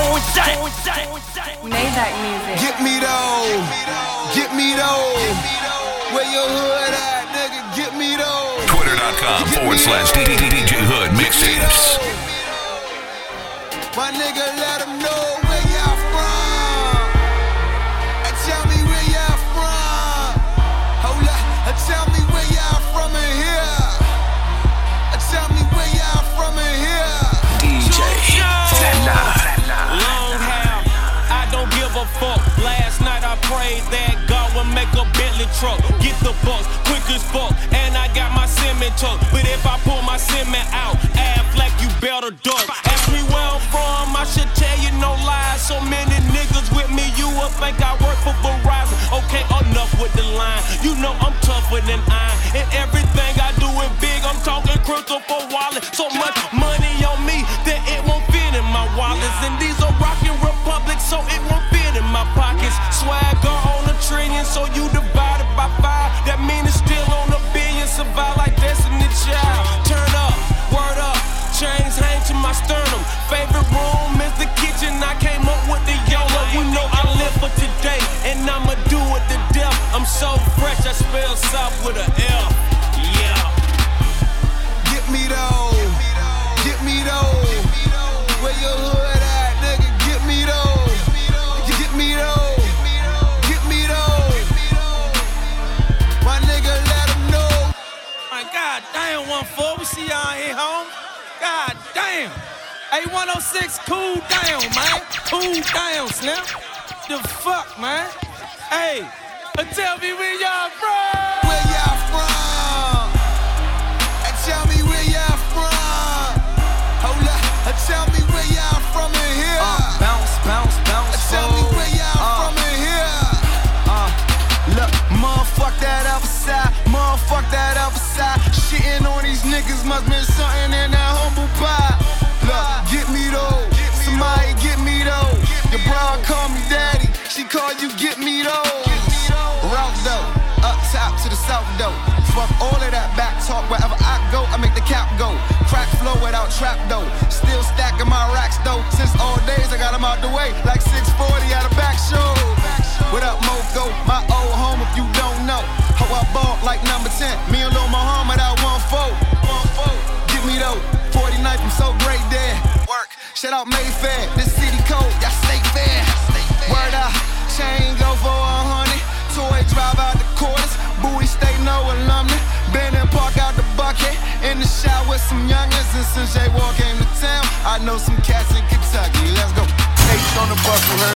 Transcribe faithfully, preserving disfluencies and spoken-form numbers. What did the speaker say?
Maybach music. Get me those, get me those. Where your hood at, nigga? Get me those. Twitter.com forward slash D D J Hood mixtapes. My nigga, let them know where y'all from. And tell me where y'all from. Hold up, and tell me where y'all from in here. And tell me where y'all from in here. D J Flatline. Long hair, I don't give a fuck. Last night I prayed that God would make a Bentley truck. Get the bus, quick as fuck. And I got my cement tuck. But if I pull my cement out, act like you better duck. Ask me where I'm from, I should tell you no lies. So many niggas with me, you would think I work for Verizon. Okay, enough with the line. You know I'm tougher than iron. And everything I do is big. I'm talking Christopher Wallet. So much money on me that it won't fit in my wallets. And these are rockin' republics, so it won't fit in my pockets. Swagger on a trillion, so you divided by five. That mean it's still on a billion. Survive like Destiny Child. Turn up, word up. Chains hang to my sternum. Favorite room is the kitchen. I came up with the YOLO. You know I live for today, and I'ma do it to death. I'm so fresh, I spell South with a L. Yeah. Get me those, get me those. Where your hood at, nigga? Get me those, get me those, get me those. My nigga, let them know. My God damn, one four. We see y'all here home. God damn. Hey, one oh six, cool down, man. Cool down, Slim. The fuck, man? Hey, uh, tell me where y'all from. Where y'all from? And tell me where y'all from. Hold up, and tell me where y'all from in here. Uh, bounce, bounce, bounce. And tell me where y'all uh, from in here. Uh, look, motherfuck that other side. Motherfuck that other side. Shitting on these niggas must been something in that humble pie. Look, get me those. Somebody get me those. Your bra call me daddy. She call you get me those. Route though, up top to the south though. Fuck all of that back talk. Wherever I go, I make the cap go. Crack flow without trap though. Still stacking my racks though. Since all days I got them out the way. Like six forty at a back show. What up, Moco? My old home if you don't know. How I bought like number ten. Me and Lil Muhammad out one four. Get me though. forty-ninth, I'm so great there. Work. Shout out Mayfair. This city code, y'all stay fair. Word up. Chain go for a hundred. Toy drive out the quarters. Bowie stay no alumni. Been and park out the bucket. In the shot with some youngins. And since J Walk came to town, I know some cats in Kentucky. Let's go. H on the bus with her.